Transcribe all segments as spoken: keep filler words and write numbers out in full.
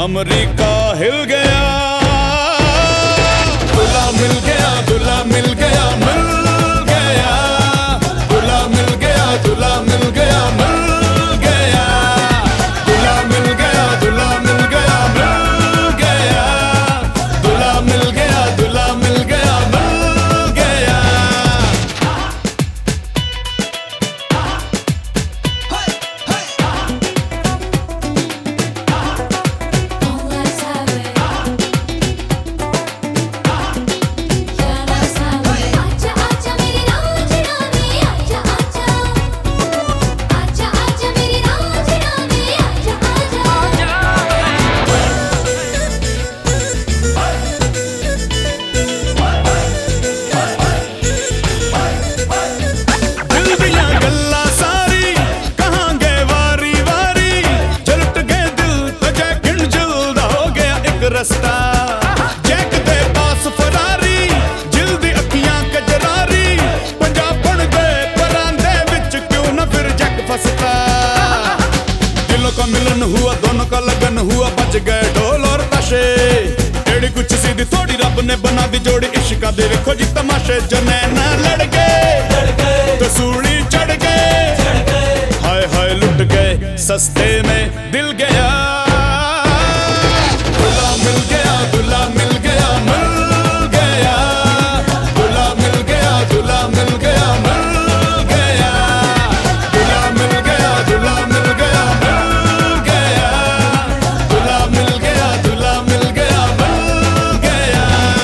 America हिल गया, दूल्हा मिल गया, दूल्हा मिल गया, मिल गया, दूल्हा मिल गया, दूल्हा मिल गया, मिल गया, दूल्हा मिल गया, दूल्हा मिल गया, मिल गया, दूल्हा मिल गया, दूल्हा मिल गया, मिल गया। जैक दे पास फरारी, जिलदी अखियां कजरारी, पंजाब बन गए परांदे विच क्यों न फिर जैक फंसता। दिलों का मिलन हुआ, दोनों का लगन हुआ, बच गए ढोल और ताशे। एड़ी कुछ सीधी थोड़ी रब ने बना दी जोड़ी, इश्का दे देखो जी तमाशे। जो नैना लड़ गए तो सूली चढ़ गए, हाय हाय लुट गए सस्ते में दिल गया। मिल गया, दूल्हा मिल गया, मिल गया, दूल्हा मिल गया, दूल्हा मिल गया, मिल गया, दूल्हा मिल गया, दूल्हा मिल गया, मिल गया, दूल्हा मिल गया, दूल्हा मिल गया, मिल गया।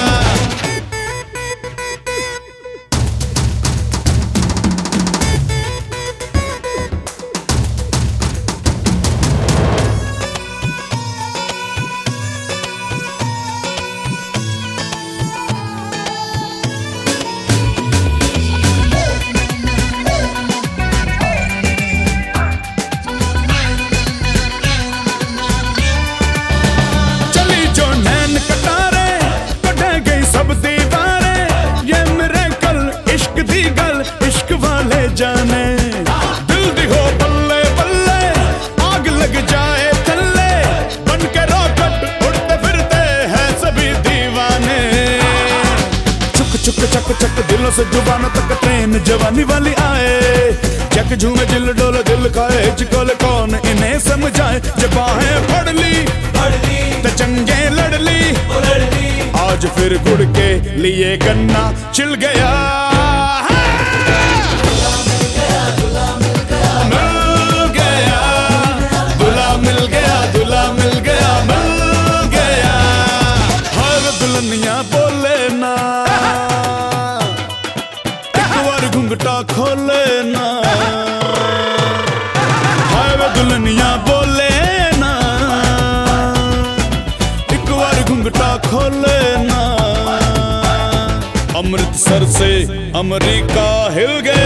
जाने दिल दी हो बल्ले बल्ले, आग लग जाए थल्ले, बन के रॉकेट उड़ते फिरते हैं सभी दीवाने। चुक चुक चक चक दिलों से जुबानों तक ट्रेन जवानी वाली आए। चक झूमे दिल डोले दिल खाए, चिकोले कौन इन्हें समझाए। जब बाहें फड़ ली तो चंगे लड़ ली, आज फिर गुड़ के लिए गन्ना छिल गया। बोले ना एक बार घुंघटा खोले ना, हाय वे दुल्हनिया बोले ना एक बार घुंघटा खोले ना। अमृतसर से अमेरिका हिल गया।